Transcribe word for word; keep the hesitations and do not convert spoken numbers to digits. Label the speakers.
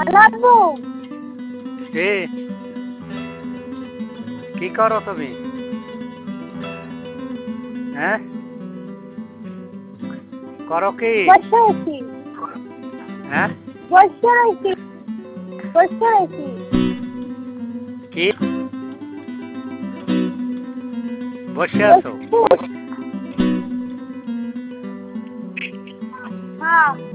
Speaker 1: লাগবো
Speaker 2: কে কি করো তুমি? হ্যাঁ করো কি?
Speaker 1: বসে আছি
Speaker 2: হ্যাঁ
Speaker 1: বসে রয়েছি বসে রয়েছি
Speaker 2: কি বসে আছো?
Speaker 1: হ্যাঁ